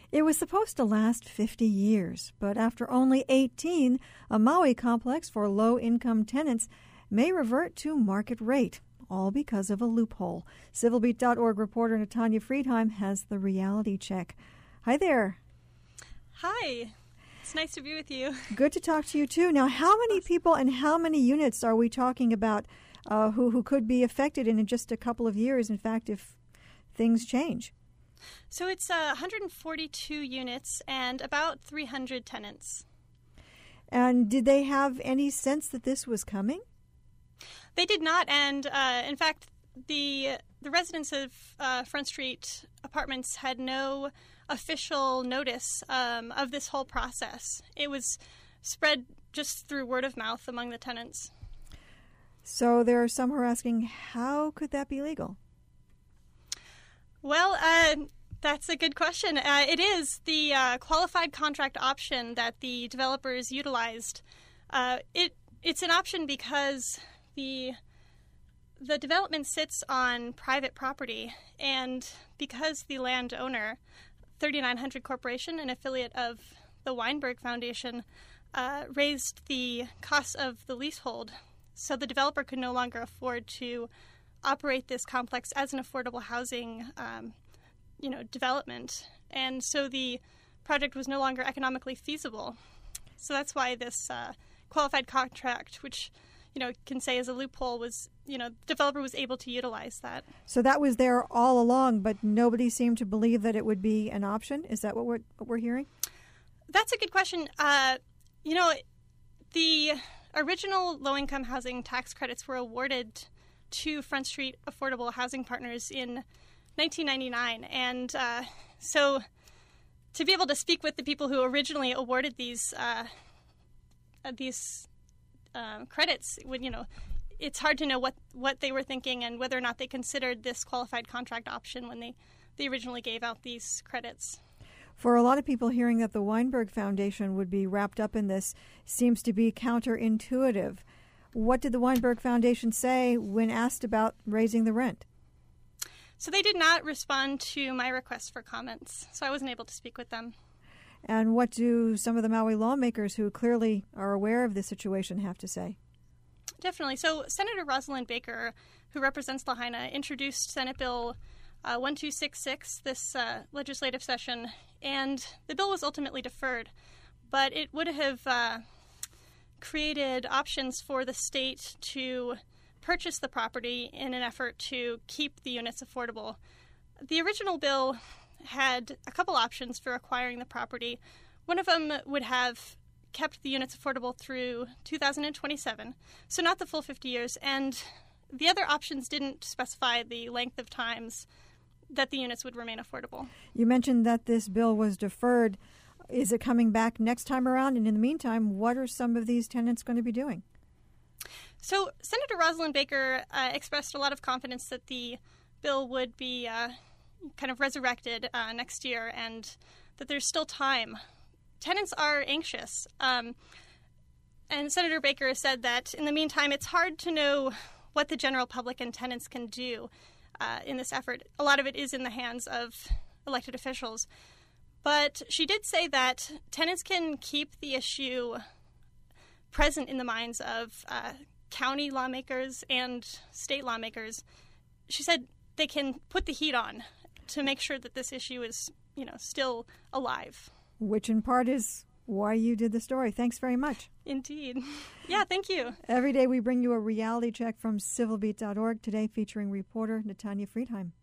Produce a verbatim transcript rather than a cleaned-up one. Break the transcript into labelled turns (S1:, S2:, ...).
S1: It was supposed to last fifty years, but after only eighteen, a Maui complex for low-income tenants may revert to market rate, all because of a loophole. Civil Beat dot org reporter Natanya Friedheim has the reality check. Hi there.
S2: Hi. It's nice to be with you.
S1: Good to talk to you, too. Now, how many people and how many units are we talking about uh, who, who could be affected in just a couple of years, in fact, if things change?
S2: So it's uh, one hundred forty-two units and about three hundred tenants.
S1: And did they have any sense that this was coming?
S2: They did not. And uh, in fact, the the residents of uh, Front Street Apartments had no official notice um, of this whole process. It was spread just through word of mouth among the tenants.
S1: So there are some who are asking, how could that be legal?
S2: Well, uh, that's a good question. Uh, it is the uh, qualified contract option that the developers utilized. Uh, it it's an option because the the development sits on private property, and because the landowner, thirty-nine hundred Corporation, an affiliate of the Weinberg Foundation, uh, raised the cost of the leasehold, so the developer could no longer afford to operate this complex as an affordable housing, um, you know, development, and so the project was no longer economically feasible. So that's why this uh, qualified contract, which you know can say is a loophole, was you know the developer was able to utilize that.
S1: So that was there all along, but nobody seemed to believe that it would be an option. Is that what we're what we're hearing?
S2: That's a good question. Uh, you know, the original low-income housing tax credits were awarded to Front Street Affordable Housing Partners in nineteen ninety-nine. And uh, so to be able to speak with the people who originally awarded these uh, uh, these uh, credits, when, you know, it's hard to know what, what they were thinking and whether or not they considered this qualified contract option when they, they originally gave out these credits.
S1: For a lot of people, hearing that the Weinberg Foundation would be wrapped up in this seems to be counterintuitive. What did the Weinberg Foundation say when asked about raising the rent?
S2: So they did not respond to my request for comments, so I wasn't able to speak with them.
S1: And what do some of the Maui lawmakers who clearly are aware of the situation have to say?
S2: Definitely. So Senator Rosalind Baker, who represents Lahaina, introduced Senate Bill uh, one two six six this uh, legislative session, and the bill was ultimately deferred, but it would have Uh, created options for the state to purchase the property in an effort to keep the units affordable. The original bill had a couple options for acquiring the property. One of them would have kept the units affordable through two thousand twenty-seven, so not the full fifty years, and the other options didn't specify the length of times that the units would remain affordable.
S1: You mentioned that this bill was deferred. Is it coming back next time around? And in the meantime, what are some of these tenants going to be doing?
S2: So Senator Rosalind Baker uh, expressed a lot of confidence that the bill would be uh, kind of resurrected uh, next year and that there's still time. Tenants are anxious. Um, and Senator Baker said that in the meantime, it's hard to know what the general public and tenants can do uh, in this effort. A lot of it is in the hands of elected officials. But she did say that tenants can keep the issue present in the minds of uh, county lawmakers and state lawmakers. She said they can put the heat on to make sure that this issue is, you know, still alive.
S1: Which in part is why you did the story. Thanks very much.
S2: Indeed. Yeah, thank you.
S1: Every day we bring you a reality check from Civil Beat dot org, today featuring reporter Natanya Friedheim.